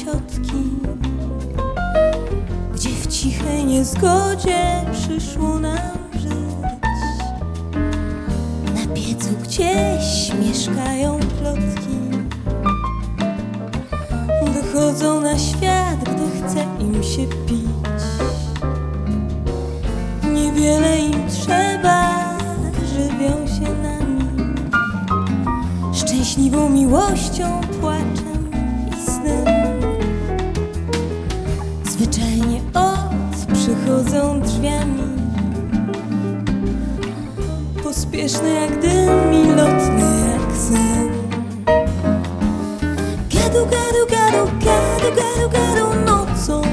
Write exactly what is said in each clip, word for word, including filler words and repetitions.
ciotki, gdzie w cichej niezgodzie przyszło nam żyć. Na piecu gdzieś mieszkają plotki, dochodzą na świat, gdy chce im się pić. Niewiele im trzeba, żywią się nami, szczęśliwą miłością, płaczem i snem. Zwyczajnie od przychodzą drzwiami, pospieszne jak dym i lotne jak sen. Gadu, gadu, gadu, gadu, gadu, gadu nocą.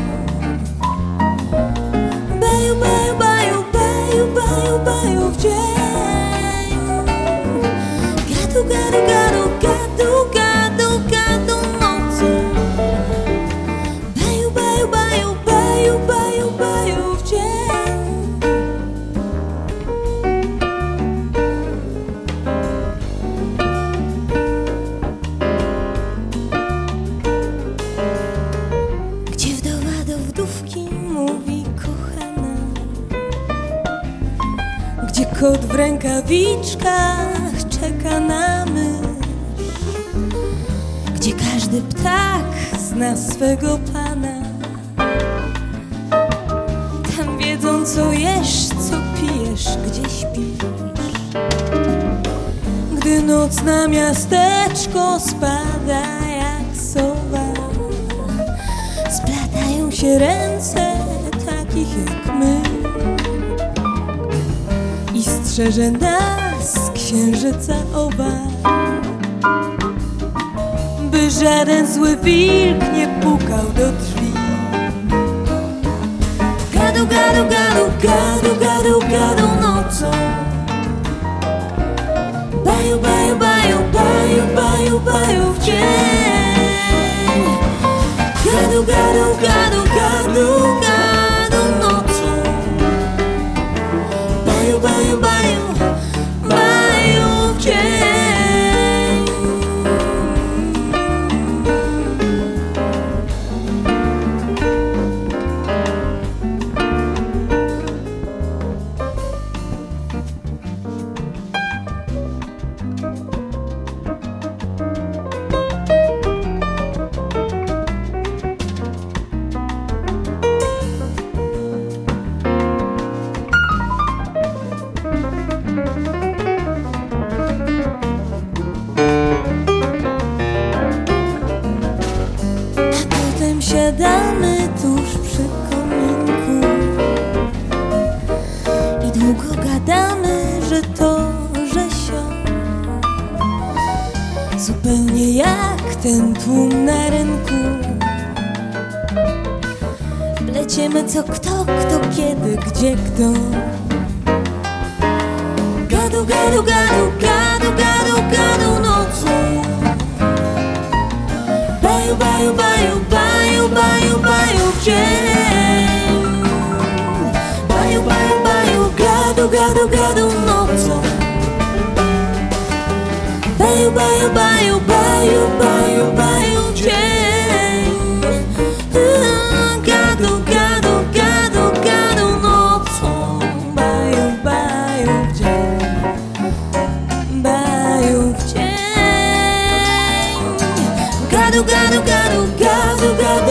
Baju, baju, baju, baju, baju, baju w dzień. Gadu, gadu, gadu, gadu, gadu, gadu nocą. Baju, baju, baju, baju, baju, baju w dzień. Gdzie wdowa do wdówki mówi kochana, gdzie kot w rękawiczkach czeka na mysz, gdzie każdy ptak zna swego pana. Tam wiedzą, co jesz, co pijesz, gdzie śpisz. Gdy noc na miasteczko spada jak sowa, splatają się ręce takich jak my i strzeże nas księżyca oba, by żaden zły wilk nie pukał do drzwi. Gadu, gadu, gadu, gadu, gadu, gadu nocą. Baju, baju, baju, baju, baju, baju w dzień. Gadu, gadu, gadu, gadu, gadu nocą. Baju, baju, baju, baju w dzień. Siadamy tuż przy kominku i długo gadamy, że to, że sio. Zupełnie jak ten tłum na rynku. Pleciemy co kto, kto kiedy, gdzie kto. Gadu, gadu, gadu, gadu, gadu, gadu nocą. Baju, baju, baju, baju, baju, baju w dzień. Baju, baju, baju, gadu, gadu, gadu nocą. Baju, baju, baju, baju, baju, baju w dzień. Gadu, gadu, gadu, gadu nocą. Baju, baju w dzień. Baju w dzień. Gadu, gadu, gadu, gadu, gadu.